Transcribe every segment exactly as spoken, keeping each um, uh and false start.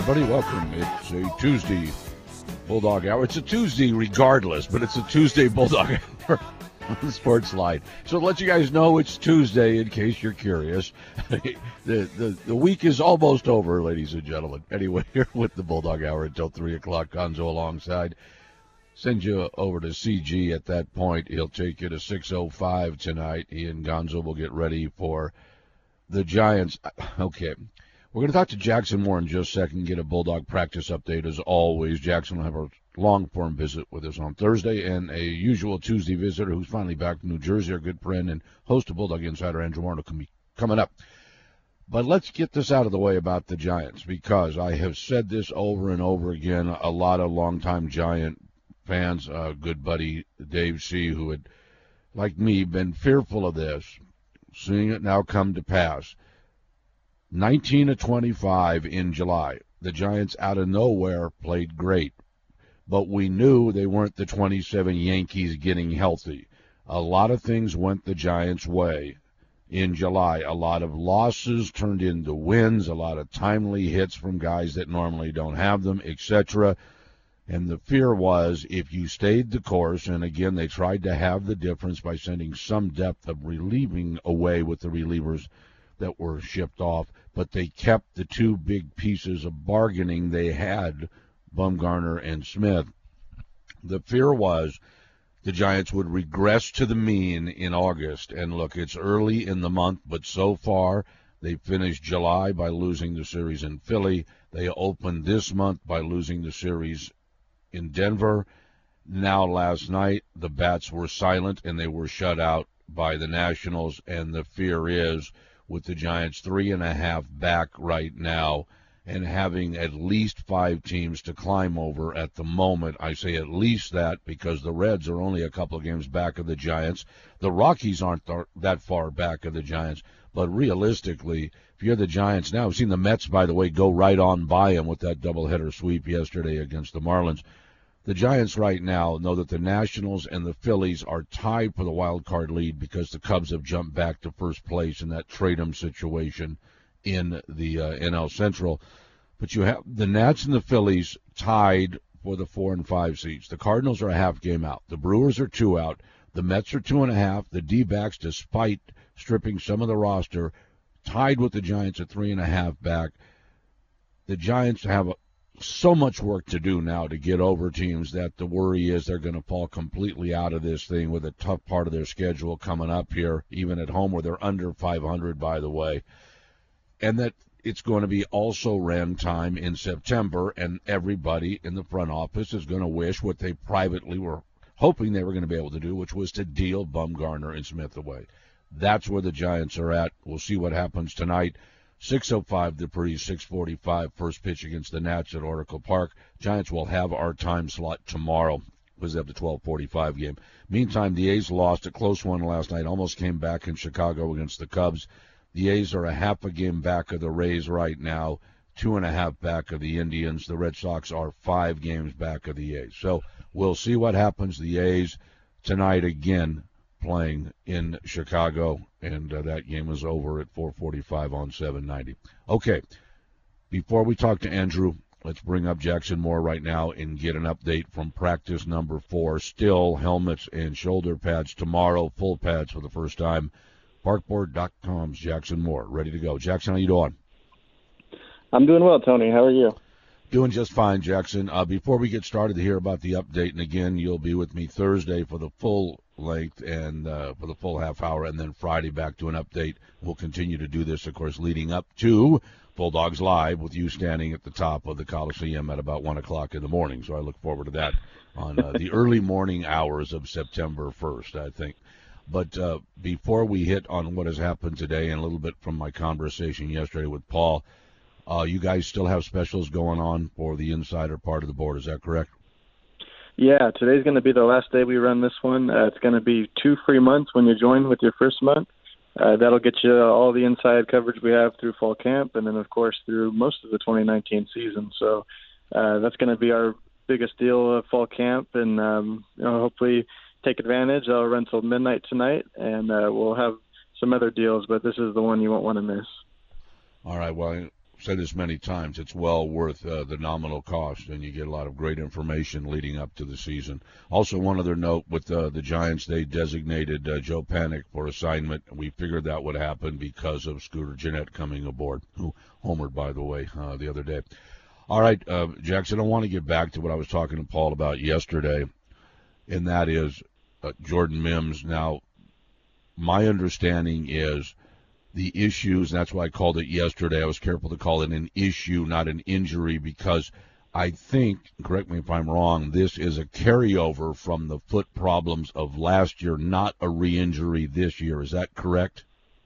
everybody. Welcome. It's a Tuesday Bulldog Hour. It's a Tuesday regardless, but it's a Tuesday Bulldog Hour on the Sports Line. So to let you guys know it's Tuesday in case you're curious. the, the the week is almost over, ladies and gentlemen. Anyway, here with the Bulldog Hour until three o'clock. Gonzo alongside. Send you over to C G at that point. He'll take you to six oh five tonight. He and Gonzo will get ready for the Giants. Okay. We're going to talk to Jackson Moore in just a second, get a Bulldog practice update as always. Jackson will have a long-form visit with us on Thursday, and a usual Tuesday visitor who's finally back from New Jersey, our good friend and host of Bulldog Insider, Andrew Martin, will be coming up. But let's get this out of the way about the Giants, because I have said this over and over again. A lot of longtime Giant fans, uh, good buddy Dave C., who had, like me, been fearful of this, seeing it now come to pass. nineteen to twenty-five in July. The Giants out of nowhere played great, but we knew they weren't the twenty-seven Yankees getting healthy. A lot of things went the Giants' way in July. A lot of losses turned into wins, a lot of timely hits from guys that normally don't have them, et cetera. And the fear was if you stayed the course, and again, they tried to have the difference by sending some depth of relieving away with the relievers that were shipped off, but they kept the two big pieces of bargaining they had, Bumgarner and Smith. The fear was the Giants would regress to the mean in August. And look, it's early in the month, but so far they finished July by losing the series in Philly. They opened this month by losing the series in Denver. Now last night the bats were silent and they were shut out by the Nationals, and the fear is with the Giants three and a half back right now and having at least five teams to climb over at the moment. I say at least that because the Reds are only a couple of games back of the Giants. The Rockies aren't th- that far back of the Giants. But realistically, if you're the Giants now, we've seen the Mets, by the way, go right on by them with that doubleheader sweep yesterday against the Marlins. The Giants right now know that the Nationals and the Phillies are tied for the wild card lead because the Cubs have jumped back to first place in that trade-em situation in the uh, N L Central. But you have the Nats and the Phillies tied for the four and five seeds. The Cardinals are a half game out. The Brewers are two out. The Mets are two and a half. The D-backs, despite stripping some of the roster, tied with the Giants at three and a half back. The Giants have a so much work to do now to get over teams that the worry is they're going to fall completely out of this thing with a tough part of their schedule coming up here, even at home where they're under five hundred, by the way. And that it's going to be also Ren time in September, and everybody in the front office is going to wish what they privately were hoping they were going to be able to do, which was to deal Bumgarner and Smith away. That's where the Giants are at. We'll see what happens tonight. six oh five Dupree, six forty-five, first pitch against the Nats at Oracle Park. Giants will have our time slot tomorrow because they have the twelve forty-five game. Meantime, the A's lost a close one last night, almost came back in Chicago against the Cubs. The A's are a half a game back of the Rays right now, two and a half back of the Indians. The Red Sox are five games back of the A's. So we'll see what happens. The A's tonight again playing in Chicago, and uh, that game is over at four forty-five on seven ninety. Okay, before we talk to Andrew, let's bring up Jackson Moore right now and get an update from practice number four. Still helmets and shoulder pads tomorrow, full pads for the first time. Parkboard dot com's Jackson Moore, ready to go. Jackson, how you doing? I'm doing well, Tony. How are you? Doing just fine, Jackson. Uh, before we get started to hear about the update, and again, you'll be with me Thursday for the full length and uh, for the full half hour, and then Friday back to an update. We'll continue to do this, of course, leading up to Bulldogs Live with you standing at the top of the Coliseum at about one o'clock in the morning. So I look forward to that on uh, the early morning hours of September first, I think. But uh, before we hit on what has happened today and a little bit from my conversation yesterday with Paul, uh, you guys still have specials going on for the insider part of the board. Is that correct? Yeah, today's going to be the last day we run this one. Uh, it's going to be two free months when you join with your first month. Uh, that'll get you all the inside coverage we have through fall camp and then, of course, through most of the twenty nineteen season. So uh, that's going to be our biggest deal of fall camp, and um, you know, hopefully take advantage. I'll run till midnight tonight, and uh, we'll have some other deals, but this is the one you won't want to miss. All right, well, said this many times, it's well worth uh, the nominal cost, and you get a lot of great information leading up to the season. Also, one other note with uh, the Giants, they designated uh, Joe Panic for assignment. We figured that would happen because of Scooter Gennett coming aboard, who homered, by the way, uh, the other day. All right, uh, Jackson, I want to get back to what I was talking to Paul about yesterday, and that is uh, Jordan Mims. Now, my understanding is the issues, and that's why I called it yesterday. I was careful to call it an issue, not an injury, because I think, correct me if I'm wrong, this is a carryover from the foot problems of last year, not a re-injury this year. Is that correct?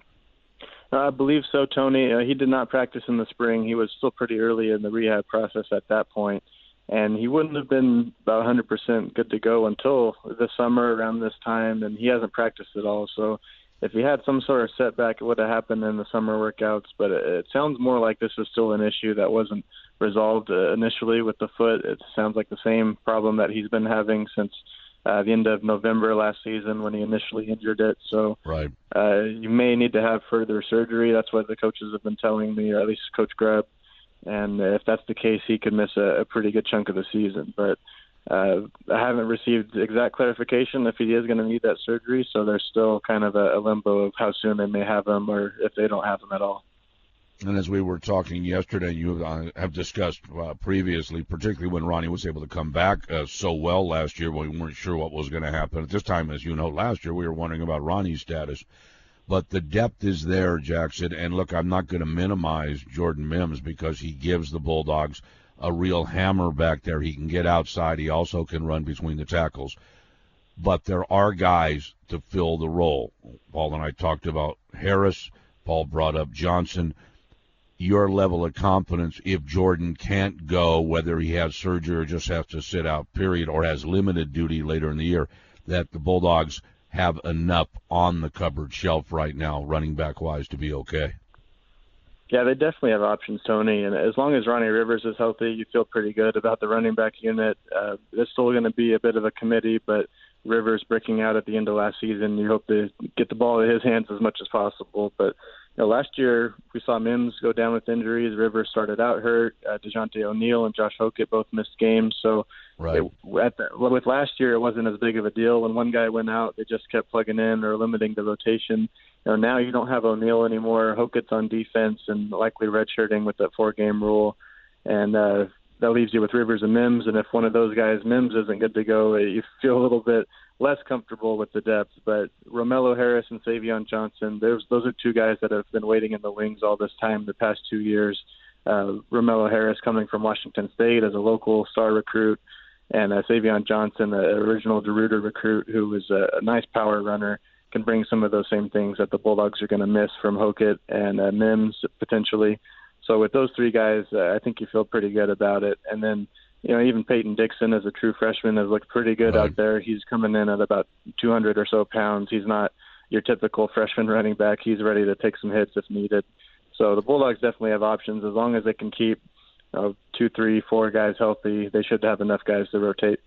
I believe so, Tony. Uh, he did not practice in the spring. He was still pretty early in the rehab process at that point, and he wouldn't have been about one hundred percent good to go until the summer around this time, and he hasn't practiced at all. So if he had some sort of setback, it would have happened in the summer workouts, but it, it sounds more like this is still an issue that wasn't resolved uh, initially with the foot. It sounds like the same problem that he's been having since uh, the end of November last season when he initially injured it. So right. uh, you may need to have further surgery. That's what the coaches have been telling me, or at least Coach Grubb. And if that's the case, he could miss a, a pretty good chunk of the season. But Uh, I haven't received exact clarification if he is going to need that surgery, so there's still kind of a, a limbo of how soon they may have him or if they don't have him at all. And as we were talking yesterday, you uh, have discussed uh, previously, particularly when Ronnie was able to come back uh, so well last year, when we weren't sure what was going to happen. At this time, as you know, last year we were wondering about Ronnie's status. But the depth is there, Jackson. And look, I'm not going to minimize Jordan Mims because he gives the Bulldogs a real hammer back there. He can get outside. He also can run between the tackles. But there are guys to fill the role. Paul and I talked about Harris. Paul brought up Johnson. Your level of confidence, if Jordan can't go, whether he has surgery or just has to sit out, period, or has limited duty later in the year, that the Bulldogs have enough on the cupboard shelf right now, running back-wise, to be okay. Yeah, they definitely have options, Tony. And as long as Ronnie Rivers is healthy, you feel pretty good about the running back unit. Uh, it's still going to be a bit of a committee, but Rivers breaking out at the end of last season, you hope to get the ball in his hands as much as possible. But you know, last year we saw Mims go down with injuries. Rivers started out hurt. Uh, DeJounte O'Neal and Josh Hokett both missed games. So right. it, at the, with last year, it wasn't as big of a deal. When one guy went out, they just kept plugging in or limiting the rotation. You know, now you don't have O'Neal anymore. Hokett's on defense and likely redshirting with that four-game rule. And uh, that leaves you with Rivers and Mims. And if one of those guys, Mims, isn't good to go, you feel a little bit less comfortable with the depth. But Romello Harris and Savion Johnson, those are two guys that have been waiting in the wings all this time the past two years. Uh, Romello Harris coming from Washington State as a local star recruit, and uh, Savion Johnson, the original DeRuyter recruit, who was a, a nice power runner, can bring some of those same things that the Bulldogs are going to miss from Hokett and uh, Mims potentially. So with those three guys, uh, I think you feel pretty good about it. And then, you know, even Peyton Dixon as a true freshman has looked pretty good right. out there. He's coming in at about two hundred or so pounds. He's not your typical freshman running back. He's ready to take some hits if needed. So the Bulldogs definitely have options. As long as they can keep you know, two, three, four guys healthy, they should have enough guys to rotate.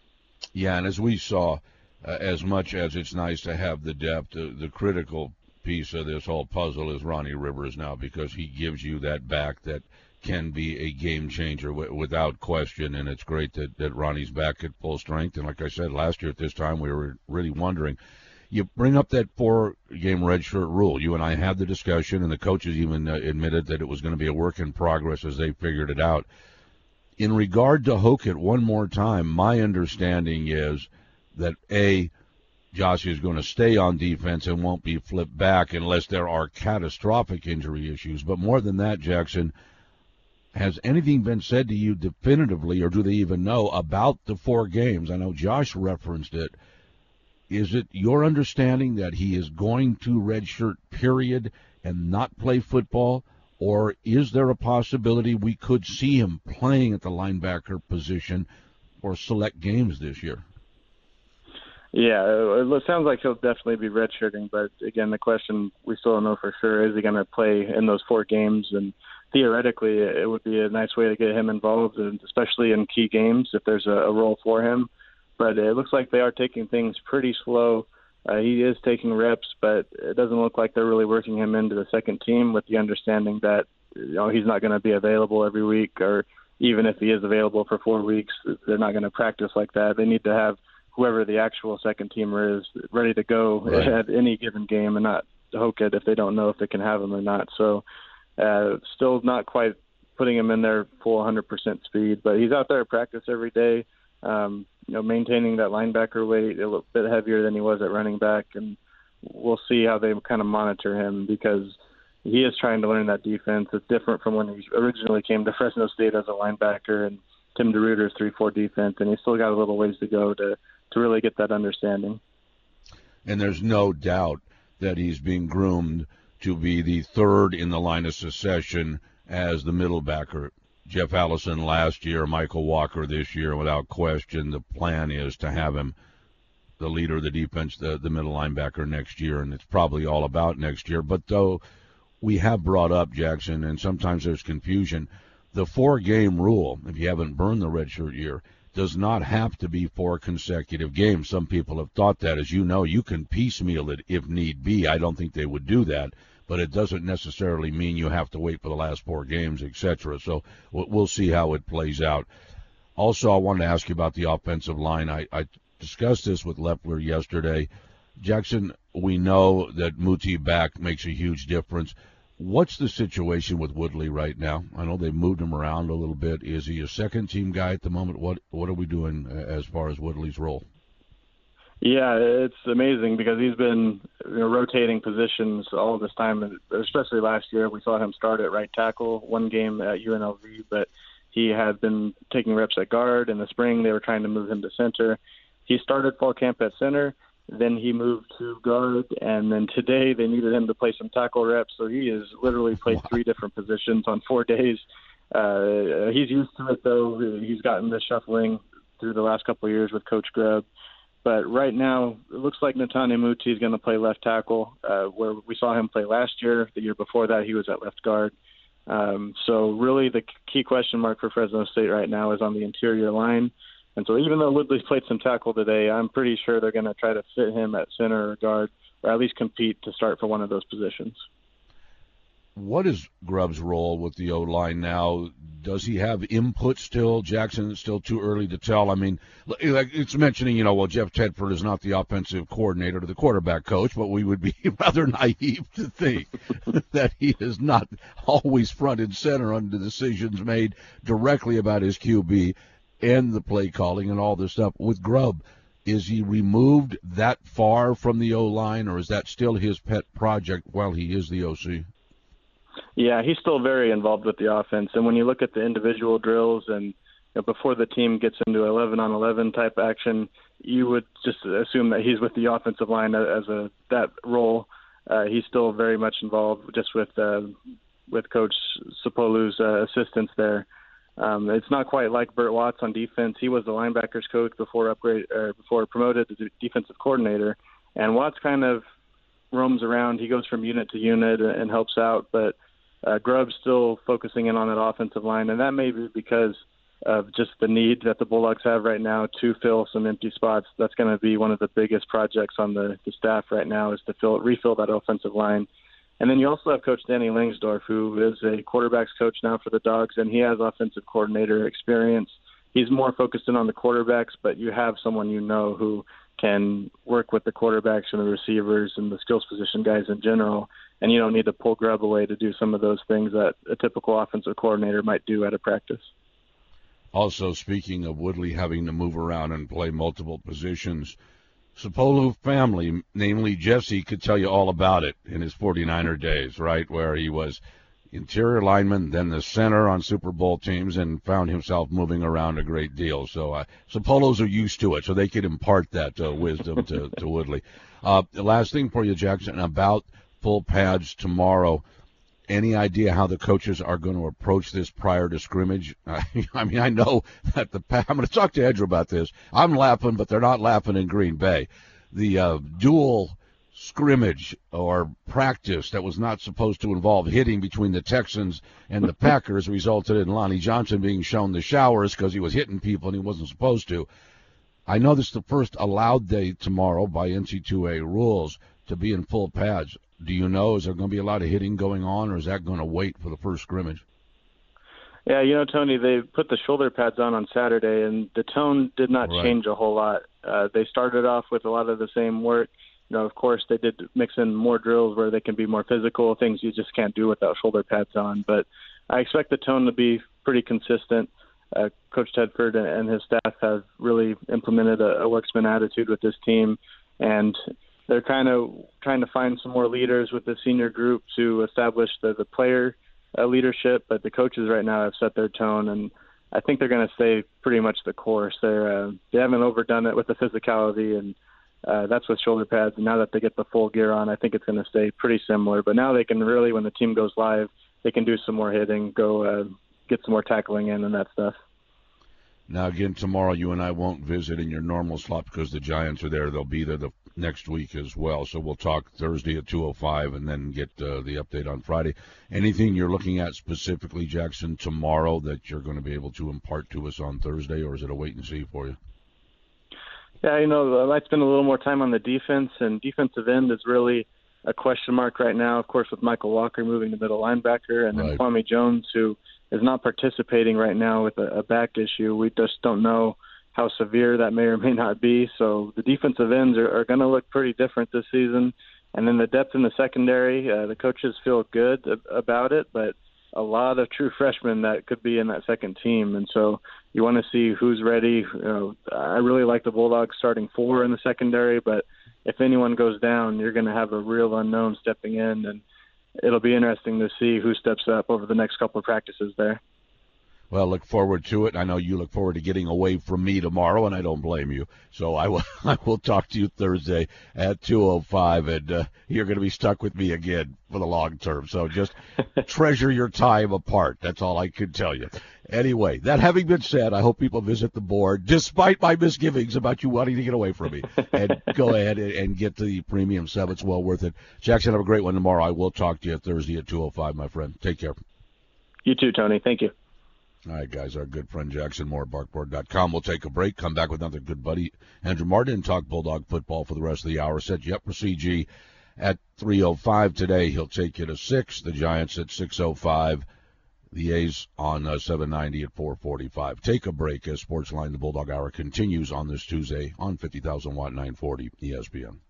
Yeah, and as we saw, uh, as much as it's nice to have the depth, uh, the critical piece of this whole puzzle is Ronnie Rivers now, because he gives you that back that can be a game changer w- without question, and it's great that, that Ronnie's back at full strength. And like I said, last year at this time we were really wondering. You bring up that four-game redshirt rule. You and I had the discussion, and the coaches even uh, admitted that it was going to be a work in progress as they figured it out. In regard to Hokett, one more time, my understanding is that, A, Josh is going to stay on defense and won't be flipped back unless there are catastrophic injury issues. But more than that, Jackson, has anything been said to you definitively, or do they even know about the four games? I know Josh referenced it. Is it your understanding that he is going to redshirt, period, and not play football? Or is there a possibility we could see him playing at the linebacker position for select games this year? Yeah, it sounds like he'll definitely be redshirting. But, again, the question we still don't know for sure, is he going to play in those four games? And theoretically, it would be a nice way to get him involved, and especially in key games if there's a, a role for him. But it looks like they are taking things pretty slow. Uh, he is taking reps, but it doesn't look like they're really working him into the second team, with the understanding that you know, he's not going to be available every week, or even if he is available for four weeks, they're not going to practice like that. They need to have whoever the actual second teamer is ready to go right at any given game and not hoke it if they don't know if they can have him or not. So uh, still not quite putting him in their full one hundred percent speed, but he's out there at practice every day, um, you know, maintaining that linebacker weight a little bit heavier than he was at running back. And we'll see how they kind of monitor him, because he is trying to learn that defense. It's different from when he originally came to Fresno State as a linebacker and Tim DeRuyter's three four defense, and he's still got a little ways to go to, to really get that understanding. And there's no doubt that he's being groomed to be the third in the line of succession as the middle backer. Jeff Allison last year, Michael Walker this year, without question, the plan is to have him the leader of the defense, the, the middle linebacker next year, and it's probably all about next year. But though we have brought up, Jackson, and sometimes there's confusion, the four-game rule, if you haven't burned the redshirt year, does not have to be four consecutive games. Some people have thought that. As you know, you can piecemeal it if need be. I don't think they would do that, but it doesn't necessarily mean you have to wait for the last four games, et cetera. So we'll see how it plays out. Also, I wanted to ask you about the offensive line. I, I discussed this with Leffler yesterday. Jackson, we know that Muti back makes a huge difference. What's the situation with Woodley right now? I know they've moved him around a little bit. Is he a second-team guy at the moment? What what are we doing as far as Woodley's role? Yeah, it's amazing because he's been you know, rotating positions all this time, especially last year. We saw him start at right tackle one game at U N L V, but he had been taking reps at guard. In the spring, they were trying to move him to center. He started fall camp at center. Then he moved to guard, and then today they needed him to play some tackle reps. So he has literally played three different positions on four days. Uh, he's used to it, though. He's gotten the shuffling through the last couple of years with Coach Grubb. But right now, it looks like Netane Muti is going to play left tackle, uh, where we saw him play last year. The year before that, he was at left guard. Um, so really the key question mark for Fresno State right now is on the interior line. And so even though Woodley played some tackle today, I'm pretty sure they're going to try to fit him at center or guard, or at least compete to start for one of those positions. What is Grubb's role with the O-line now? Does he have input still? Jackson, it's still too early to tell. I mean, like it's mentioning, you know, well, Jeff Tedford is not the offensive coordinator or the quarterback coach, but we would be rather naive to think that he is not always front and center on the decisions made directly about his Q B and the play calling and all this stuff. With Grubb, is he removed that far from the O-line, or is that still his pet project while he is the O C? Yeah, he's still very involved with the offense. And when you look at the individual drills and you know, before the team gets into eleven on eleven type action, you would just assume that he's with the offensive line as a that role. Uh, he's still very much involved just with uh, with Coach Sapolu's uh, assistance there. Um, it's not quite like Burt Watts on defense. He was the linebackers coach before upgrade or before promoted to defensive coordinator, and Watts kind of roams around. He goes from unit to unit and helps out, but uh, Grubb's still focusing in on that offensive line, and that may be because of just the need that the Bulldogs have right now to fill some empty spots. That's going to be one of the biggest projects on the, the staff right now, is to fill refill that offensive line. And then you also have Coach Danny Langsdorf, who is a quarterbacks coach now for the Dogs, and he has offensive coordinator experience. He's more focused in on the quarterbacks, but you have someone you know who can work with the quarterbacks and the receivers and the skills position guys in general, and you don't need to pull Grubb away to do some of those things that a typical offensive coordinator might do at a practice. Also, speaking of Woodley having to move around and play multiple positions, Sapolu family, namely Jesse, could tell you all about it in his forty-niner days, right, where he was interior lineman, then the center on Super Bowl teams, and found himself moving around a great deal. So uh, Sapolos are used to it, so they could impart that uh, wisdom to, to Woodley. Uh, the last thing for you, Jackson, about full pads tomorrow. Any idea how the coaches are going to approach this prior to scrimmage? I mean, I know that the I'm going to talk to Edger about this. I'm laughing, but they're not laughing in Green Bay. The uh, dual scrimmage or practice that was not supposed to involve hitting between the Texans and the Packers resulted in Lonnie Johnson being shown the showers because he was hitting people and he wasn't supposed to. I know this is the first allowed day tomorrow by N C double A rules, to be in full pads. Do you know, is there going to be a lot of hitting going on, or is that going to wait for the first scrimmage? Yeah, you know, Tony, they put the shoulder pads on on Saturday, and the tone did not Right. change a whole lot. Uh, they started off with a lot of the same work. You know, of course, they did mix in more drills where they can be more physical, things you just can't do without shoulder pads on. But I expect the tone to be pretty consistent. Uh, Coach Tedford and his staff have really implemented a, a worksman attitude with this team, and they're kind of trying to find some more leaders with the senior group to establish the, the player uh, leadership, but the coaches right now have set their tone, and I think they're going to stay pretty much the course. They're, uh, they haven't overdone it with the physicality, and uh, that's with shoulder pads. And now that they get the full gear on, I think it's going to stay pretty similar. But now they can really, when the team goes live, they can do some more hitting, go uh, get some more tackling in and that stuff. Now, again, tomorrow you and I won't visit in your normal slot because the Giants are there. They'll be there the next week as well. So we'll talk Thursday at two oh five and then get uh, the update on Friday. Anything you're looking at specifically, Jackson, tomorrow that you're going to be able to impart to us on Thursday, or is it a wait and see for you? Yeah, you know, I might spend a little more time on the defense, and defensive end is really a question mark right now, of course, with Michael Walker moving to middle linebacker, and then Right. Kwame Jones, who is not participating right now with a, a back issue. We just don't know how severe that may or may not be. So the defensive ends are, are going to look pretty different this season. And then the depth in the secondary, uh, the coaches feel good about it, but a lot of true freshmen that could be in that second team. And so you want to see who's ready. You know, I really like the Bulldogs starting four in the secondary, but if anyone goes down, you're going to have a real unknown stepping in, and it'll be interesting to see who steps up over the next couple of practices there. Well, look forward to it. I know you look forward to getting away from me tomorrow, and I don't blame you. So I will I will talk to you Thursday at two oh five, and uh, you're going to be stuck with me again for the long term. So just treasure your time apart. That's all I can tell you. Anyway, that having been said, I hope people visit the board, despite my misgivings about you wanting to get away from me, and go ahead and, and get the premium sub. It's well worth it. Jackson, have a great one tomorrow. I will talk to you Thursday at two oh five, my friend. Take care. You too, Tony. Thank you. All right, guys, our good friend Jackson Moore, barkboard dot com. We'll take a break, come back with another good buddy, Andrew Martin, and talk Bulldog football for the rest of the hour. Set you up for C G at three oh five today. He'll take you to six. The Giants at six oh five. The A's on uh, seven ninety at four forty-five. Take a break as Sportsline, the Bulldog Hour, continues on this Tuesday on fifty thousand watt nine forty E S P N.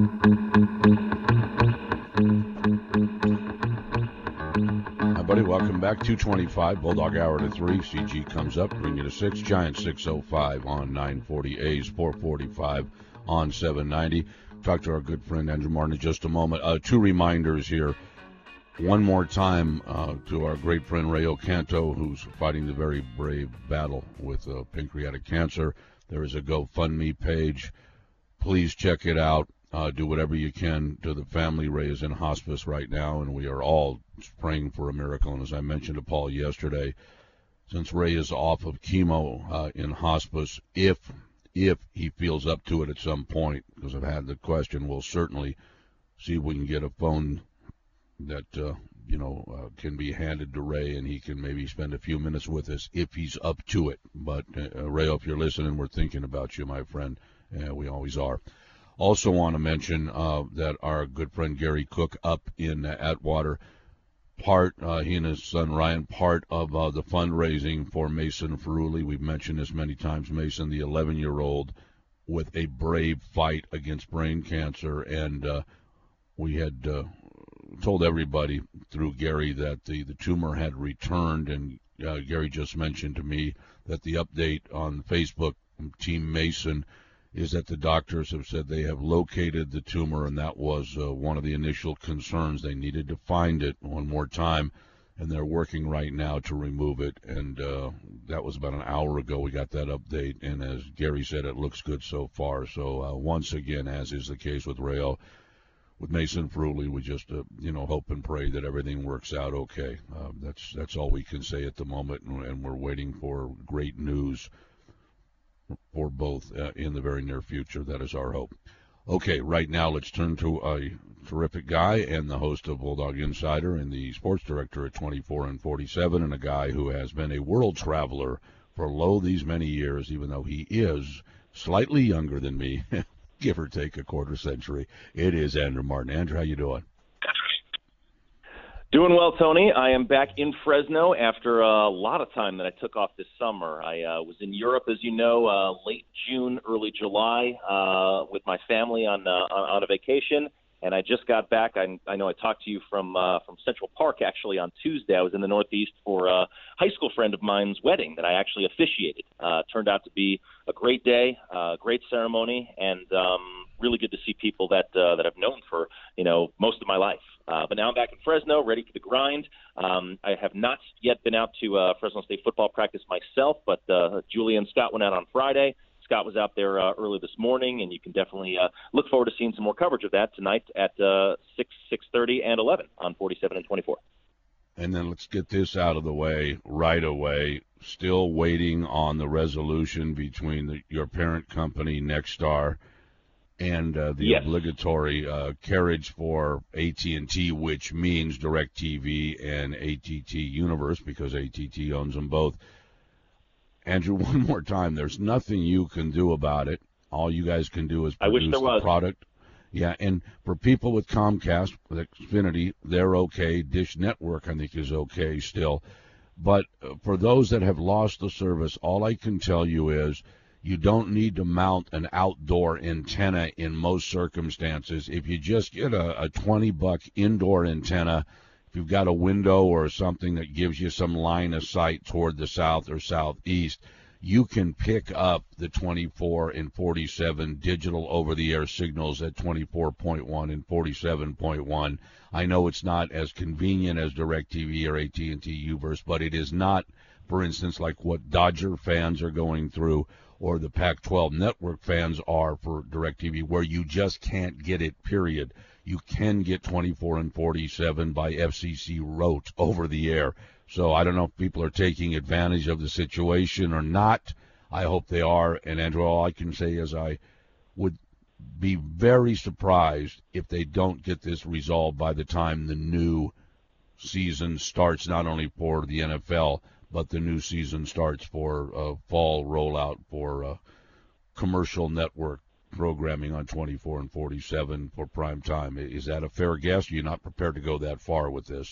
Hi, buddy. Welcome back. two twenty-five, Bulldog Hour to three. C G comes up, bring you to six. Giants six oh five on nine forty. A's four forty-five on seven ninety. Talk to our good friend Andrew Martin in just a moment. Uh, two reminders here. One more time uh, to our great friend Ray Ocanto, who's fighting the very brave battle with uh, pancreatic cancer. There is a GoFundMe page. Please check it out. Uh, do whatever you can to the family. Ray is in hospice right now, and we are all praying for a miracle. And as I mentioned to Paul yesterday, since Ray is off of chemo uh, in hospice, if if he feels up to it at some point, because I've had the question, we'll certainly see if we can get a phone that uh, you know uh, can be handed to Ray, and he can maybe spend a few minutes with us if he's up to it. But uh, Ray, if you're listening, we're thinking about you, my friend. Uh, we always are. Also want to mention uh, that our good friend Gary Cook up in uh, Atwater, part, uh, he and his son Ryan, part of uh, the fundraising for Mason Ferrulli. We've mentioned this many times. Mason, the eleven-year-old, with a brave fight against brain cancer, and uh, we had uh, told everybody through Gary that the, the tumor had returned, and uh, Gary just mentioned to me that the update on Facebook from Team Mason is that the doctors have said they have located the tumor, and that was uh, one of the initial concerns. They needed to find it one more time, and they're working right now to remove it. And uh, that was about an hour ago we got that update, and as Gary said, it looks good so far. So uh, once again, as is the case with Rayo, with Mason Ferrulli, we just uh, you know hope and pray that everything works out okay. Uh, that's that's all we can say at the moment, and, and we're waiting for great news for both uh, in the very near future. That is our hope. Okay, right now let's turn to a terrific guy and the host of Bulldog Insider and the sports director at twenty-four and forty-seven, and a guy who has been a world traveler for lo these many years, even though he is slightly younger than me. give or take a quarter century. It is Andrew Martin. Andrew, how you doing? Doing well, Tony. I am back in Fresno after a lot of time that I took off this summer. I uh, was in Europe, as you know, uh, late June, early July, uh, with my family on, uh, on on a vacation, and I just got back. I, I know I talked to you from uh, from Central Park actually on Tuesday. I was in the Northeast for a high school friend of mine's wedding that I actually officiated. Uh, turned out to be a great day, uh, great ceremony, and um, really good to see people that uh, that I've known for you know most of my life. Uh, but now I'm back in Fresno, ready for the grind. Um, I have not yet been out to uh, Fresno State football practice myself, but uh, Julia and Scott went out on Friday. Scott was out there uh, early this morning, and you can definitely uh, look forward to seeing some more coverage of that tonight at uh, six, six thirty, and eleven on forty-seven and twenty-four. And then let's get this out of the way right away. Still waiting on the resolution between the, your parent company, Nexstar, and uh, the yes. obligatory uh, carriage for A T and T, which means DirecTV and A T T Universe, because A T T owns them both. Andrew, one more time, there's nothing you can do about it. All you guys can do is produce the product. Yeah, and for people with Comcast, with Xfinity, they're okay. Dish Network, I think, is okay still. But for those that have lost the service, all I can tell you is you don't need to mount an outdoor antenna in most circumstances. If you just get a, a twenty buck indoor antenna, if you've got a window or something that gives you some line of sight toward the south or southeast, you can pick up the twenty-four and forty-seven digital over-the-air signals at twenty-four point one and forty-seven point one. I know it's not as convenient as DirecTV or A T and T U-verse, but it is not, for instance, like what Dodger fans are going through or the Pac twelve network fans are for DirecTV, where you just can't get it, period. You can get twenty-four and forty-seven by F C C rote over the air. So I don't know if people are taking advantage of the situation or not. I hope they are. And, Andrew, all I can say is I would be very surprised if they don't get this resolved by the time the new season starts, not only for the N F L, but the new season starts for uh, fall rollout for uh, commercial network programming on twenty-four and forty-seven for prime time. Is that a fair guess? You're not prepared to go that far with this?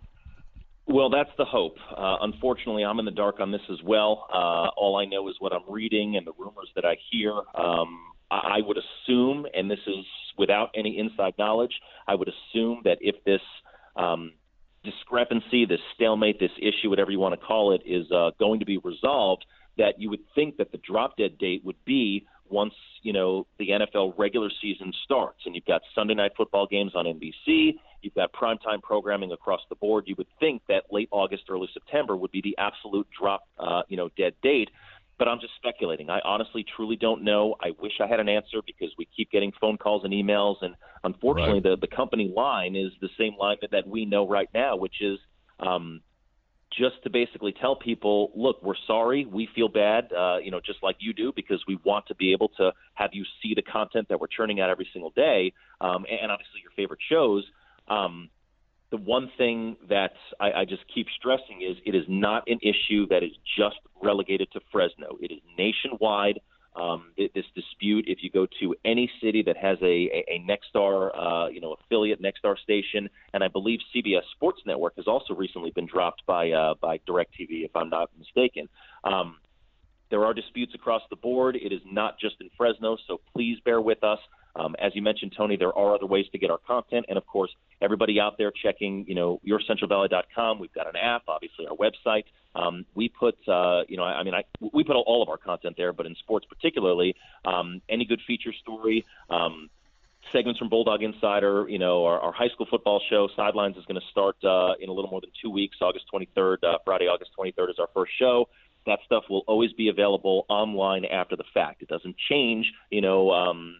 Well, that's the hope. Uh, unfortunately, I'm in the dark on this as well. Uh, all I know is what I'm reading and the rumors that I hear. Um, I, I would assume, and this is without any inside knowledge, I would assume that if this um, discrepancy, this stalemate, this issue, whatever you want to call it, is uh, going to be resolved, that you would think that the drop-dead date would be once, you know, the N F L regular season starts and you've got Sunday night football games on N B C, you've got primetime programming across the board. You would think that late August, early September would be the absolute drop, uh, you know, dead date. But I'm just speculating. I honestly, truly don't know. I wish I had an answer because we keep getting phone calls and emails. And unfortunately, right. the, the company line is the same line that, that we know right now, which is um, just to basically tell people, look, we're sorry. We feel bad, uh, you know, just like you do, because we want to be able to have you see the content that we're churning out every single day. Um, and obviously your favorite shows. Um, the one thing that I, I just keep stressing is it is not an issue that is just relegated to Fresno. It is nationwide. Um, this dispute, if you go to any city that has a, a, a Nexstar, uh, you know, affiliate Nexstar station, and I believe C B S Sports Network has also recently been dropped by uh, by DirecTV, if I'm not mistaken. Um, there are disputes across the board. It is not just in Fresno, so please bear with us. Um, as you mentioned, Tony, there are other ways to get our content, and of course, everybody out there checking, you know, your central valley dot com. We've got an app, obviously, our website. Um, we put, uh, you know, I, I mean, I, we put all of our content there, but in sports particularly, um, any good feature story, um, segments from Bulldog Insider, you know, our, our high school football show, Sidelines, is going to start uh, in a little more than two weeks. August twenty-third, uh, Friday, August twenty-third is our first show. That stuff will always be available online after the fact. It doesn't change, you know, um,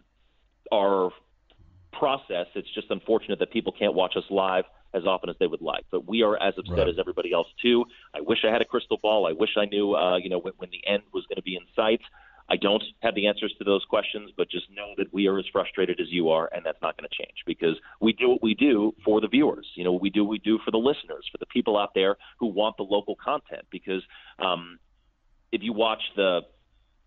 our process. It's just unfortunate that people can't watch us live as often as they would like. But we are as upset right. as everybody else, too. I wish I had a crystal ball. I wish I knew, uh, you know, when, when the end was going to be in sight. I don't have the answers to those questions, but just know that we are as frustrated as you are, and that's not going to change because we do what we do for the viewers. You know, we do what we do for the listeners, for the people out there who want the local content. Because um, if you watch the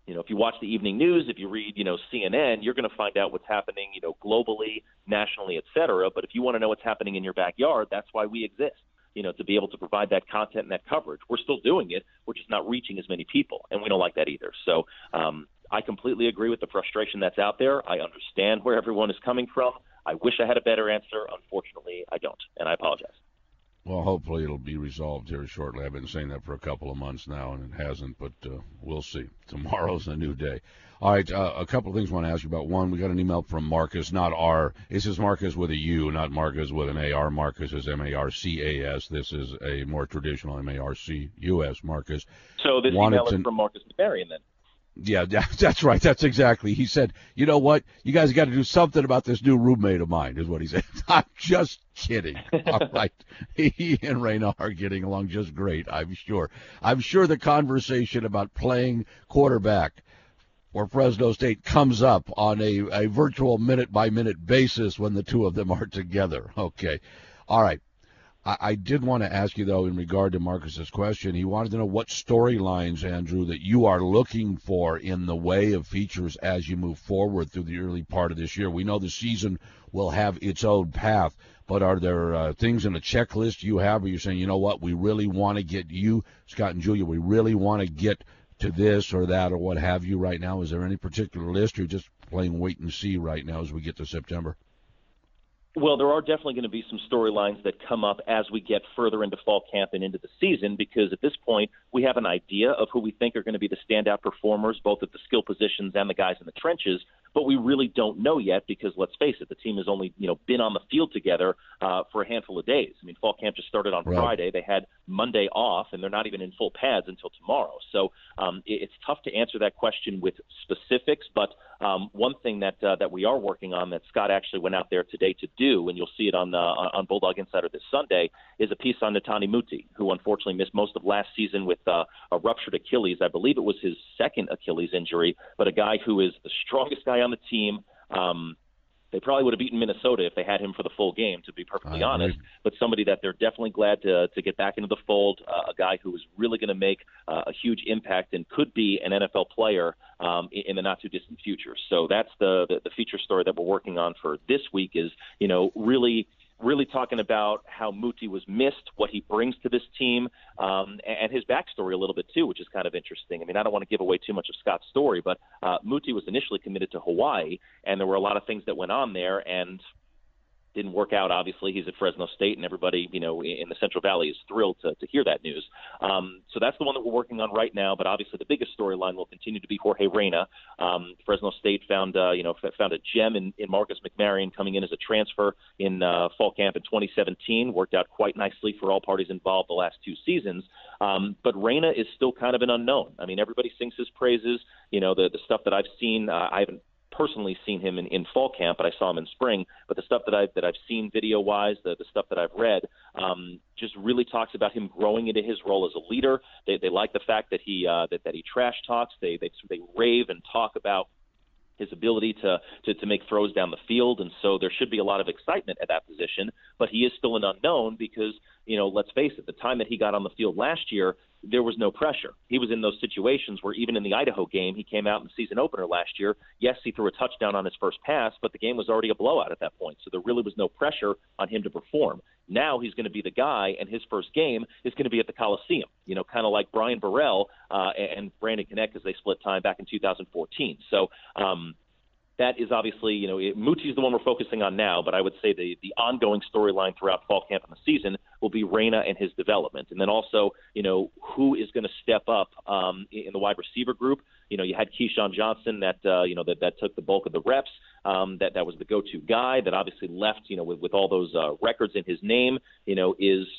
You know, if you watch the evening news, if you read, you know, C N N, you're going to find out what's happening, you know, globally, nationally, et cetera. But if you want to know what's happening in your backyard, that's why we exist, you know, to be able to provide that content and that coverage. We're still doing it. We're just not reaching as many people, and we don't like that either. So um, I completely agree with the frustration that's out there. I understand where everyone is coming from. I wish I had a better answer. Unfortunately, I don't, and I apologize. Well, hopefully it'll be resolved here shortly. I've been saying that for a couple of months now, and it hasn't, but uh, we'll see. Tomorrow's a new day. All right, uh, a couple of things I want to ask you about. One, we got an email from Marcus, not R. This is Marcus with a U, not Marcus with an A R. Marcus is M A R C A S. This is a more traditional M A R C U S. Marcus. So this wanted email is to... from Marcus McMarion, then? Yeah, that's right. That's exactly. He said, you know what? You guys got to do something about this new roommate of mine, is what he said. I'm just kidding. All right. He and Reyna are getting along just great, I'm sure. I'm sure the conversation about playing quarterback for Fresno State comes up on a, a virtual minute-by-minute basis when the two of them are together. Okay. All right. I did want to ask you, though, in regard to Marcus's question, he wanted to know what storylines, Andrew, that you are looking for in the way of features as you move forward through the early part of this year. We know the season will have its own path, but are there uh, things in a checklist you have where you're saying, you know what, we really want to get you, Scott and Julia, we really want to get to this or that or what have you right now? Is there any particular list, or just playing wait and see right now as we get to September? Well, there are definitely going to be some storylines that come up as we get further into fall camp and into the season, because at this point we have an idea of who we think are going to be the standout performers, both at the skill positions and the guys in the trenches, but we really don't know yet because, let's face it, the team has only, you know, been on the field together uh, for a handful of days. I mean, fall camp just started on right. Friday. They had Monday off, and they're not even in full pads until tomorrow. So um, it, it's tough to answer that question with specifics, but um, one thing that uh, that we are working on that Scott actually went out there today to do, and you'll see it on uh, on Bulldog Insider this Sunday, is a piece on Netani Muti, who unfortunately missed most of last season with uh, a ruptured Achilles. I believe it was his second Achilles injury, but a guy who is the strongest guy on the team. Um, they probably would have beaten Minnesota if they had him for the full game, to be perfectly I honest, agree. but somebody that they're definitely glad to to get back into the fold, uh, a guy who is really going to make uh, a huge impact and could be an N F L player um, in, in the not-too-distant future. So that's the, the, the feature story that we're working on for this week is, you know, really – really talking about how Muti was missed, what he brings to this team, um, and his backstory a little bit too, which is kind of interesting. I mean, I don't want to give away too much of Scott's story, but uh, Muti was initially committed to Hawaii, and there were a lot of things that went on there, and didn't work out. Obviously, he's at Fresno State, and everybody, you know, in the Central Valley is thrilled to, to hear that news. Um, so that's the one that we're working on right now. But obviously, the biggest storyline will continue to be Jorge Reyna. Um, Fresno State found, uh, you know, found a gem in, in Marcus McMarion coming in as a transfer in uh, fall camp in twenty seventeen. Worked out quite nicely for all parties involved the last two seasons. Um, but Reyna is still kind of an unknown. I mean, everybody sings his praises. You know, the the stuff that I've seen, uh, I haven't personally seen him in, in fall camp, but I saw him in spring. But the stuff that I that I've seen video wise, the, the stuff that I've read, um, just really talks about him growing into his role as a leader. They they like the fact that he uh, that that he trash talks. They they they rave and talk about his ability to, to to make throws down the field, and so there should be a lot of excitement at that position. But he is still an unknown because, you know, let's face it, the time that he got on the field last year, there was no pressure. He was in those situations where even in the Idaho game, he came out in the season opener last year. Yes, he threw a touchdown on his first pass, but the game was already a blowout at that point. So there really was no pressure on him to perform. Now he's going to be the guy, and his first game is going to be at the Coliseum, you know, kind of like Brian Burrell uh, and Brandon Connect as they split time back in two thousand fourteen. So, um, that is obviously, you know, Muti is the one we're focusing on now, but I would say the, the ongoing storyline throughout fall camp and the season will be Reyna and his development. And then also, you know, who is going to step up um, in the wide receiver group. You know, you had Keyshawn Johnson that, uh, you know, that, that took the bulk of the reps, um, that, that was the go-to guy that obviously left, you know, with, with all those uh, records in his name. You know, is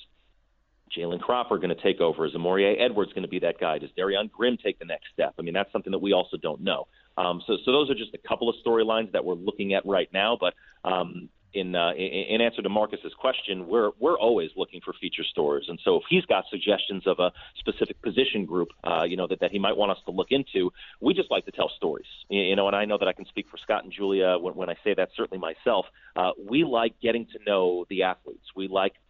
Jalen Crawford going to take over? Is Amorie Edwards going to be that guy? Does Darion Grimm take the next step? I mean, that's something that we also don't know. Um, so, so those are just a couple of storylines that we're looking at right now. But um, in, uh, in in answer to Marcus's question, we're we're always looking for feature stories. And so if he's got suggestions of a specific position group, uh, you know, that, that he might want us to look into, we just like to tell stories. You, you know, and I know that I can speak for Scott and Julia when, when I say that, certainly myself. Uh, we like getting to know the athletes. We like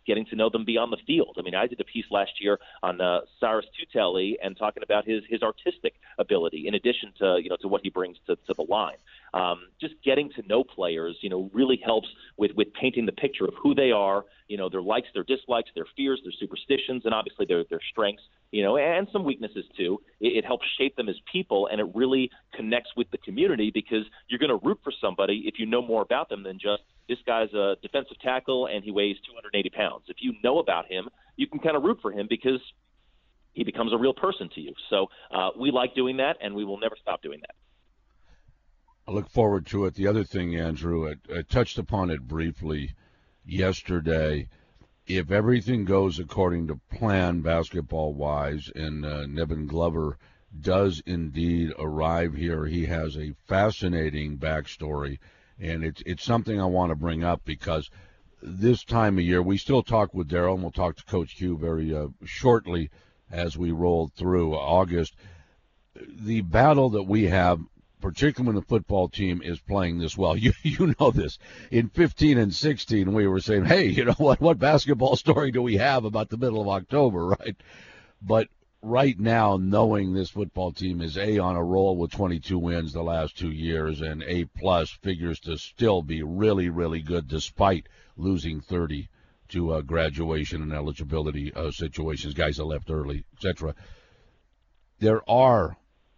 getting to know them beyond the field. I mean, I did a piece last year on uh, Cyrus Tuteli and talking about his his artistic ability in addition to, you know, to what he brings to, to the line. Um, just getting to know players, you know, really helps with, with painting the picture of who they are, you know, their likes, their dislikes, their fears, their superstitions, and obviously their, their strengths, you know, and some weaknesses too. It, it helps shape them as people, and it really connects with the community because you're going to root for somebody if you know more about them than just this guy's a defensive tackle and he weighs two hundred eighty pounds. If you know about him, you can kind of root for him because he becomes a real person to you. So uh, we like doing that, and we will never stop doing that. I look forward to it. The other thing, Andrew, I, I touched upon it briefly yesterday. If everything goes according to plan basketball-wise and uh, Nevin Glover does indeed arrive here, he has a fascinating backstory, and it's, it's something I want to bring up because this time of year, we still talk with Daryl, and we'll talk to Coach Q very uh, shortly as we roll through August. The battle that we have, particularly when the football team is playing this well. You you know this. In fifteen and sixteen, we were saying, hey, you know what, what basketball story do we have about the middle of October, right? But right now, knowing this football team is, A, on a roll with twenty-two wins the last two years, and A plus figures to still be really, really good despite losing thirty to uh, graduation and eligibility uh, situations, guys that left early, et cetera. There are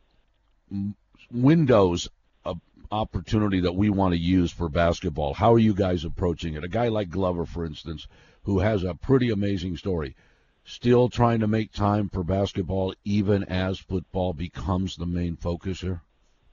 windows of opportunity that we want to use for basketball. How are you guys approaching it? A guy like Glover, for instance, who has a pretty amazing story, still trying to make time for basketball even as football becomes the main focus here?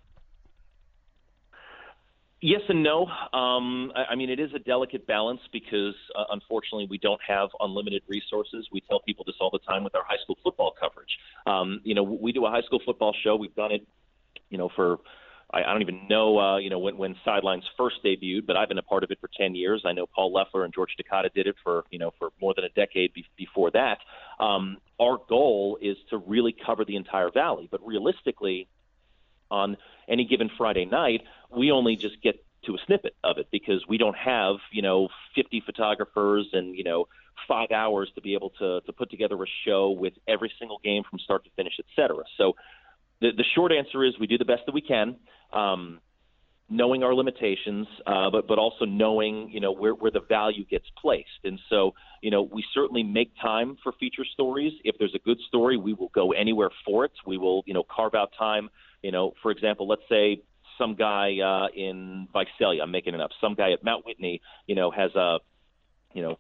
Yes and no. Um, I, I mean, it is a delicate balance because, uh, unfortunately, we don't have unlimited resources. We tell people this all the time with our high school football coverage. Um, you know, we do a high school football show. We've done it you know, for, I, I don't even know, uh, you know, when, when Sidelines first debuted, but I've been a part of it for ten years. I know Paul Leffler and George Takata did it for, you know, for more than a decade be- before that. Um, our goal is to really cover the entire Valley, but realistically, on any given Friday night, we only just get to a snippet of it because we don't have, you know, fifty photographers and, you know, five hours to be able to, to put together a show with every single game from start to finish, et cetera. So, The, the short answer is we do the best that we can, um, knowing our limitations, uh, but but also knowing, you know, where, where the value gets placed. And so, you know, we certainly make time for feature stories. If there's a good story, we will go anywhere for it. We will, you know, carve out time. You know, for example, let's say some guy uh, in Visalia, I'm making it up, some guy at Mount Whitney, you know, has a, you know,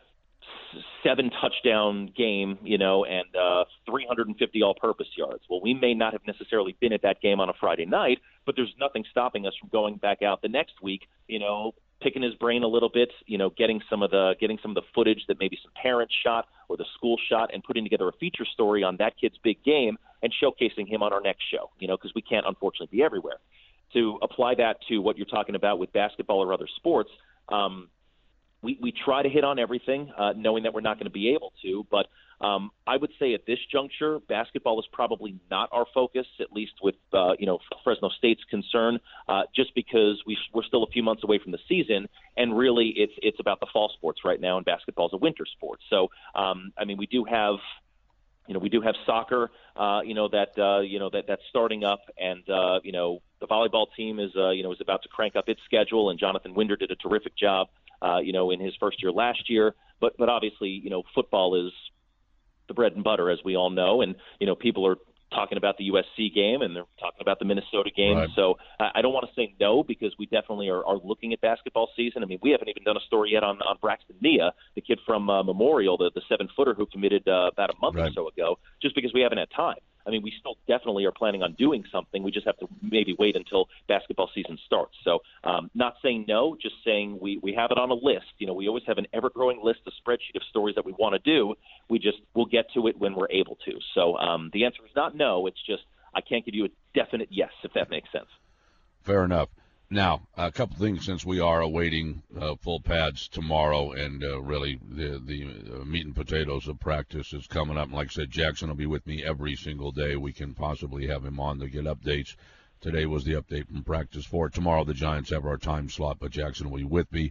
seven touchdown game, you know, and uh, three hundred fifty all-purpose yards. Well, we may not have necessarily been at that game on a Friday night, but there's nothing stopping us from going back out the next week, you know, picking his brain a little bit, you know, getting some of the getting some of the footage that maybe some parents shot or the school shot, and putting together a feature story on that kid's big game and showcasing him on our next show, you know, because we can't unfortunately be everywhere. To apply that to what you're talking about with basketball or other sports. Um, We, we try to hit on everything, uh, knowing that we're not going to be able to. But um, I would say at this juncture, basketball is probably not our focus, at least with uh, you know Fresno State's concern, uh, just because we, we're still a few months away from the season, and really it's it's about the fall sports right now, and basketball is a winter sport. So um, I mean, we do have. You know, we do have soccer, uh, you know, that, uh, you know, that that's starting up, and, uh, you know, the volleyball team is, uh, you know, is about to crank up its schedule, and Jonathan Winder did a terrific job, uh, you know, in his first year last year. But, but obviously, you know, football is the bread and butter, as we all know, and, you know, people are talking about the U S C game and they're talking about the Minnesota game. Right. So I, I don't want to say no because we definitely are, are looking at basketball season. I mean, we haven't even done a story yet on, on Braxton Nia, the kid from uh, Memorial, the, the seven-footer who committed uh, about a month right. or so ago, just because we haven't had time. I mean, we still definitely are planning on doing something. We just have to maybe wait until basketball season starts. So um, not saying no, just saying we, we have it on a list. You know, we always have an ever-growing list, a spreadsheet of stories that we want to do. We just we'll get to it when we're able to. So um, the answer is not no. It's just I can't give you a definite yes, if that makes sense. Fair enough. Now, a couple things since we are awaiting uh, full pads tomorrow, and uh, really the the uh, meat and potatoes of practice is coming up. And like I said, Jackson will be with me every single day. We can possibly have him on to get updates. Today was the update from practice four. Tomorrow the Giants have our time slot, but Jackson will be with me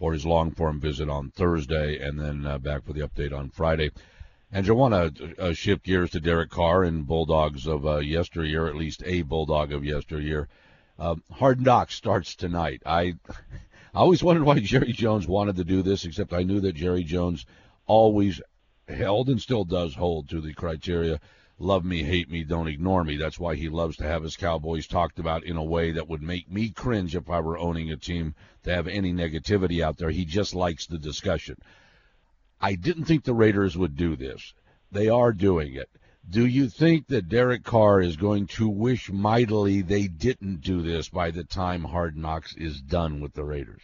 for his long-form visit on Thursday, and then uh, back for the update on Friday. And I want to uh, shift gears to Derek Carr and Bulldogs of uh, yesteryear, at least a Bulldog of yesteryear. Uh, Hard Knocks starts tonight. I, I always wondered why Jerry Jones wanted to do this, except I knew that Jerry Jones always held and still does hold to the criteria, love me, hate me, don't ignore me. That's why he loves to have his Cowboys talked about in a way that would make me cringe if I were owning a team to have any negativity out there. He just likes the discussion. I didn't think the Raiders would do this. They are doing it. Do you think that Derek Carr is going to wish mightily they didn't do this by the time Hard Knocks is done with the Raiders?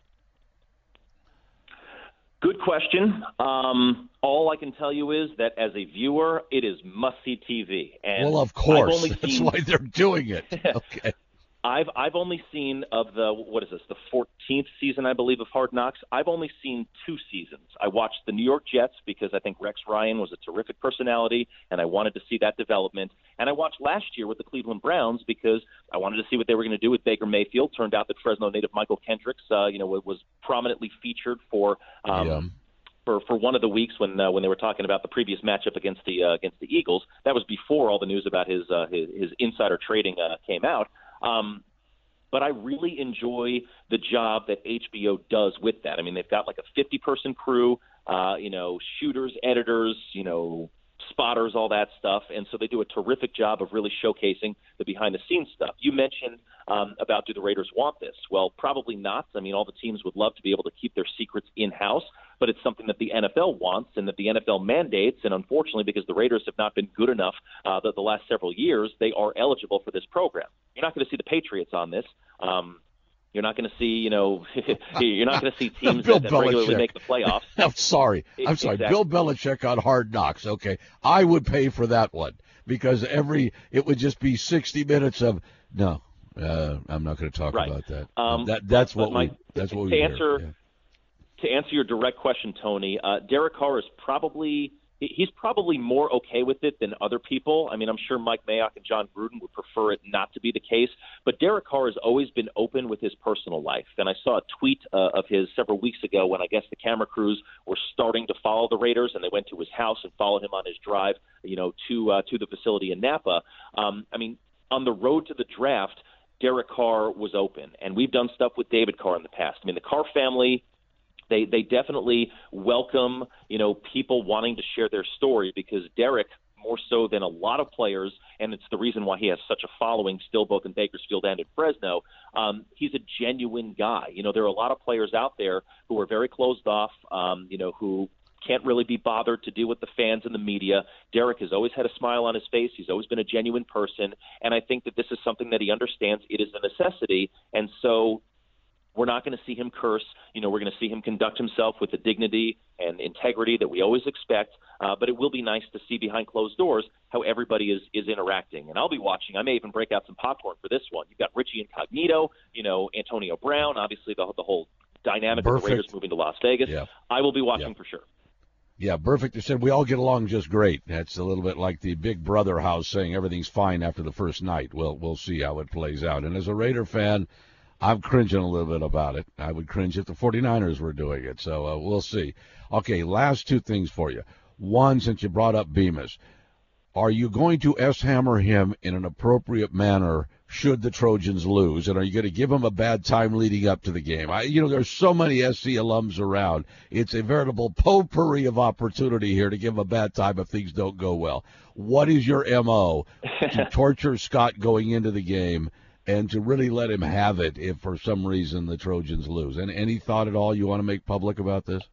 Good question. Um, all I can tell you is that as a viewer, it is must-see T V. And well, of course. I've only That's seen... why they're doing it. Okay. I've I've only seen of the, what is this, the fourteenth season, I believe, of Hard Knocks. I've only seen two seasons. I watched the New York Jets because I think Rex Ryan was a terrific personality, and I wanted to see that development. And I watched last year with the Cleveland Browns because I wanted to see what they were going to do with Baker Mayfield. Turned out that Fresno native Michael Kendricks, uh, you know, was prominently featured for um, yeah. for for one of the weeks when uh, when they were talking about the previous matchup against the uh, against the Eagles. That was before all the news about his uh, his, his insider trading uh, came out. Um, but I really enjoy the job that H B O does with that. I mean, they've got like a fifty-person crew, uh, you know, shooters, editors, you know, spotters, all that stuff. And so they do a terrific job of really showcasing the behind-the-scenes stuff. You mentioned um, about do the Raiders want this? Well, probably not. I mean, all the teams would love to be able to keep their secrets in-house, but it's something that the N F L wants and that the N F L mandates. And unfortunately, because the Raiders have not been good enough uh, the, the last several years, they are eligible for this program. You're not going to see the Patriots on this. Um, You're not going to see, you know, you're not going to see teams that, that regularly make the playoffs. I'm sorry. I'm sorry. Exactly. Bill Belichick on Hard Knocks. Okay. I would pay for that one because every, it would just be sixty minutes of, no, uh, I'm not going to talk right. about that. Um, that that's what my, we, that's what to we answer, hear. Yeah. To answer your direct question, Tony, uh, Derek Carr is probably, he's probably more okay with it than other people. I mean, I'm sure Mike Mayock and John Gruden would prefer it not to be the case, but Derek Carr has always been open with his personal life. And I saw a tweet uh, of his several weeks ago when I guess the camera crews were starting to follow the Raiders, and they went to his house and followed him on his drive, you know, to uh, to the facility in Napa. Um, I mean, on the road to the draft, Derek Carr was open, and we've done stuff with David Carr in the past. I mean, the Carr family, They they definitely welcome, you know, people wanting to share their story because Derek, more so than a lot of players, and it's the reason why he has such a following still both in Bakersfield and in Fresno, um, he's a genuine guy. You know, there are a lot of players out there who are very closed off, um, you know, who can't really be bothered to deal with the fans and the media. Derek has always had a smile on his face. He's always been a genuine person, and I think that this is something that he understands. It is a necessity, and so we're not going to see him curse. You know, we're going to see him conduct himself with the dignity and integrity that we always expect. Uh, but it will be nice to see behind closed doors how everybody is is interacting. And I'll be watching. I may even break out some popcorn for this one. You've got Richie Incognito, you know, Antonio Brown, obviously the the whole dynamic Perfect. of the Raiders moving to Las Vegas. Yeah. I will be watching yeah. for sure. Yeah, perfect. They said we all get along just great. That's a little bit like the Big Brother house saying everything's fine after the first night. Well, we'll see how it plays out. And as a Raider fan, I'm cringing a little bit about it. I would cringe if the 49ers were doing it. So uh, we'll see. Okay, last two things for you. One, since you brought up Bemis, are you going to S-hammer him in an appropriate manner should the Trojans lose? And are you going to give him a bad time leading up to the game? I, you know, there's so many S C alums around. It's a veritable potpourri of opportunity here to give him a bad time if things don't go well. What is your M O to torture Scott going into the game and to really let him have it if for some reason the Trojans lose? And any thought at all you want to make public about this?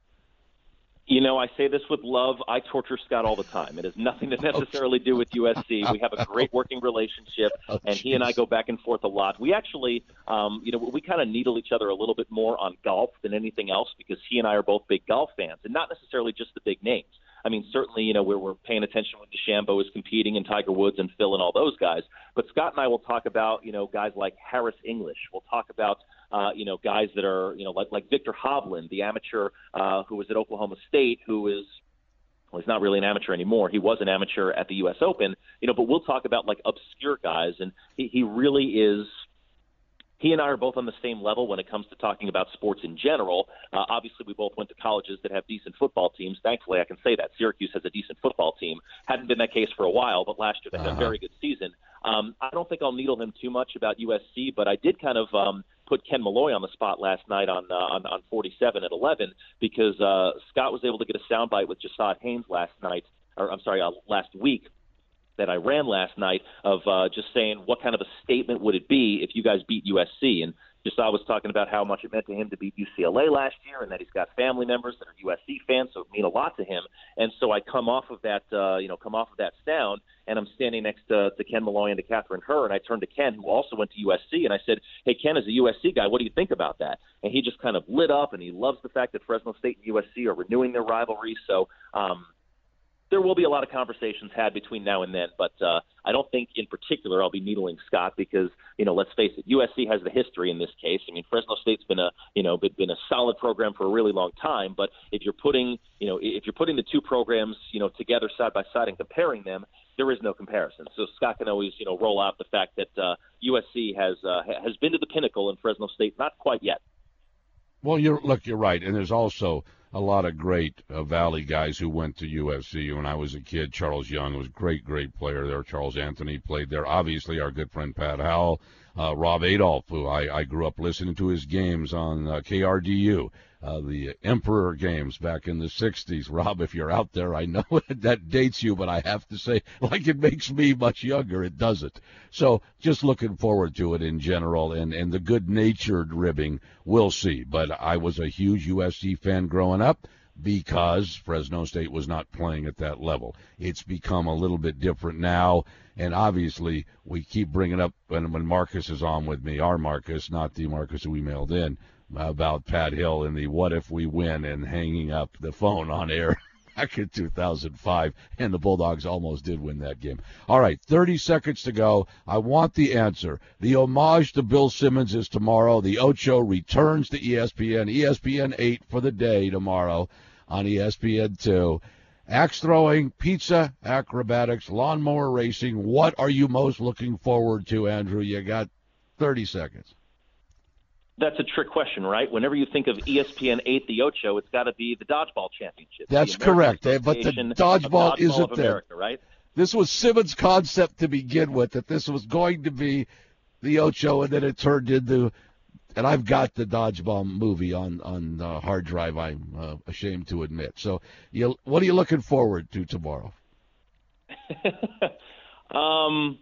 You know, I say this with love. I torture Scott all the time. It has nothing to necessarily do with U S C. We have a great working relationship, oh, and he and I go back and forth a lot. We actually, um, you know, we kind of needle each other a little bit more on golf than anything else because he and I are both big golf fans, and not necessarily just the big names. I mean, certainly, you know, we're, we're paying attention when DeChambeau is competing and Tiger Woods and Phil and all those guys. But Scott and I will talk about, you know, guys like Harris English. We'll talk about, uh, you know, guys that are, you know, like, like Victor Hovland, the amateur uh, who was at Oklahoma State, who is, well, he's not really an amateur anymore. He was an amateur at the U S Open, you know, but we'll talk about like obscure guys. And he, he really is, he and I are both on the same level when it comes to talking about sports in general. Uh, obviously, we both went to colleges that have decent football teams. Thankfully, I can say that. Syracuse has a decent football team. Hadn't been that case for a while, but last year they had uh-huh. a very good season. Um, I don't think I'll needle him too much about U S C, but I did kind of um, put Ken Malloy on the spot last night on uh, on, on forty-seven at eleven because uh, Scott was able to get a soundbite with Jasad Haynes last night, or I'm sorry, uh, last week, that I ran last night of uh, just saying what kind of a statement would it be if you guys beat U S C. And Jasad was talking about how much it meant to him to beat U C L A last year and that he's got family members that are U S C fans, so it mean a lot to him. And so I come off of that, uh, you know, come off of that sound, and I'm standing next to, to Ken Malloy and to Catherine Herr, and I turned to Ken, who also went to U S C, and I said, hey, Ken, as a U S C guy, what do you think about that? And he just kind of lit up, and he loves the fact that Fresno State and U S C are renewing their rivalry. So, um, there will be a lot of conversations had between now and then, but uh, I don't think in particular I'll be needling Scott because, you know, let's face it, U S C has the history in this case. I mean, Fresno State's been a, you know, been a solid program for a really long time, but if you're putting, you know, if you're putting the two programs, you know, together side by side and comparing them, there is no comparison. So Scott can always, you know, roll out the fact that uh, U S C has uh, has been to the pinnacle and Fresno State not quite yet. Well, you're look, you're right, and there's also a lot of great uh, Valley guys who went to U S C. When I was a kid, Charles Young was a great, great player there. Charles Anthony played there. Obviously, our good friend Pat Howell, uh, Rob Adolph, who I, I grew up listening to his games on uh, K R D U, uh, the Emperor games back in the sixties. Rob, if you're out there, I know that dates you, but I have to say, like it makes me much younger, it doesn't. So just looking forward to it in general, and, and the good-natured ribbing, we'll see. But I was a huge U S C fan growing up because Fresno State was not playing at that level. It's become a little bit different now, and obviously we keep bringing up when, when Marcus is on with me, our Marcus, not the Marcus who we mailed in, about Pat Hill and the what if we win and hanging up the phone on air back in two thousand five, and the Bulldogs almost did win that game. All right, thirty seconds to go. I want the answer. The homage to Bill Simmons is tomorrow. The Ocho returns to E S P N, E S P N eight for the day tomorrow on E S P N two. Axe throwing, pizza, acrobatics, lawnmower racing. What are you most looking forward to, Andrew? You got thirty seconds. That's a trick question, right? Whenever you think of E S P N eight, the Ocho, it's got to be the Dodgeball Championship. That's correct, but the dodgeball, dodgeball isn't there. America, right? This was Simmons' concept to begin with, that this was going to be the Ocho, and then it turned into, and I've got the Dodgeball movie on, on uh, hard drive, I'm uh, ashamed to admit. So you, what are you looking forward to tomorrow? um...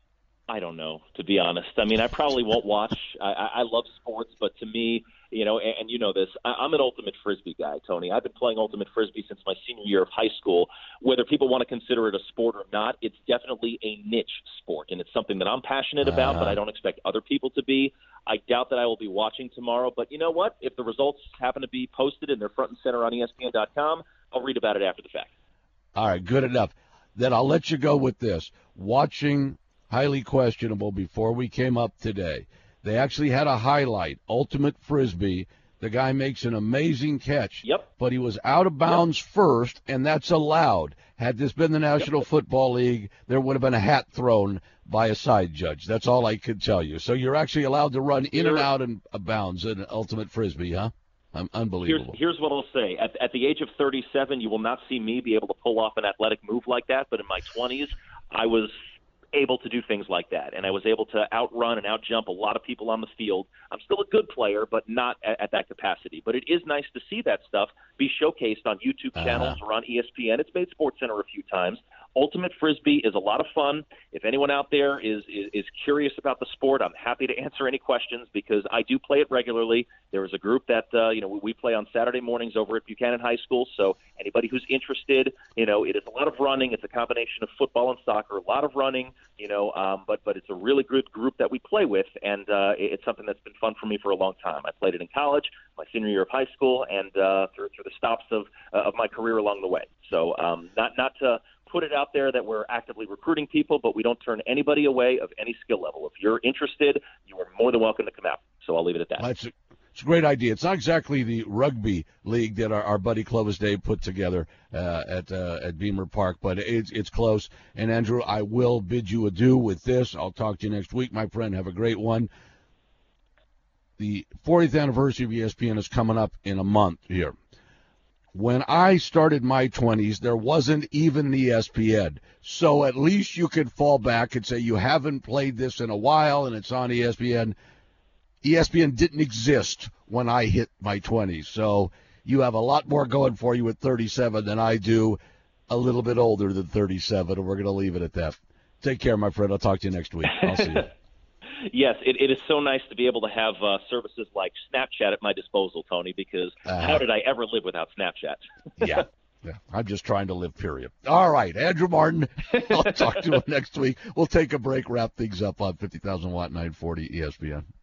I don't know, to be honest. I mean, I probably won't watch. I, I love sports, but to me, you know, and, and you know this, I, I'm an ultimate Frisbee guy, Tony. I've been playing ultimate Frisbee since my senior year of high school. Whether people want to consider it a sport or not, it's definitely a niche sport, and it's something that I'm passionate about, uh-huh. but I don't expect other people to be. I doubt that I will be watching tomorrow, but you know what? If the results happen to be posted and they're front and center on E S P N dot com, I'll read about it after the fact. All right, good enough. Then I'll let you go with this. Watching highly questionable before we came up today. They actually had a highlight, ultimate Frisbee. The guy makes an amazing catch, yep. but he was out of bounds yep. first, and that's allowed. Had this been the National yep. Football League, there would have been a hat thrown by a side judge. That's all I could tell you. So you're actually allowed to run in and out of bounds in ultimate Frisbee, huh? I'm unbelievable. Here's, here's what I'll say. At, at the age of thirty-seven, you will not see me be able to pull off an athletic move like that, but in my twenties, I was able to do things like that, and I was able to outrun and outjump a lot of people on the field. I'm still a good player, but not at, at that capacity. But it is nice to see that stuff be showcased on YouTube channels uh-huh. or on E S P N. It's made SportsCenter a few times. Ultimate Frisbee is a lot of fun. If anyone out there is, is is curious about the sport, I'm happy to answer any questions because I do play it regularly. There is a group that uh, you know we, we play on Saturday mornings over at Buchanan High School. So anybody who's interested, you know, it is a lot of running. It's a combination of football and soccer, a lot of running, you know, um, but but it's a really good group that we play with, and uh, it's something that's been fun for me for a long time. I played it in college, my senior year of high school, and uh, through through the stops of uh, of my career along the way. So um, not not to put it out there that we're actively recruiting people, but we don't turn anybody away of any skill level. If you're interested, you are more than welcome to come out. So I'll leave it at that. That's a, it's a great idea. It's not exactly the rugby league that our, our buddy Clovis Dave put together uh, at uh, at Beamer Park, but it's it's close. And Andrew, I will bid you adieu with this. I'll talk to you next week, my friend. Have a great one. the fortieth anniversary of E S P N is coming up in a month here. When I started my twenties, there wasn't even the E S P N. So at least you could fall back and say you haven't played this in a while and it's on E S P N. E S P N didn't exist when I hit my twenties. So you have a lot more going for you at thirty-seven than I do, a little bit older than thirty-seven, and we're going to leave it at that. Take care, my friend. I'll talk to you next week. I'll see you. Yes, it, it is so nice to be able to have uh, services like Snapchat at my disposal, Tony, because uh, how did I ever live without Snapchat? yeah, yeah. I'm just trying to live, period. All right, Andrew Martin. I'll talk to you next week. We'll take a break, wrap things up on fifty thousand watt nine forty E S P N.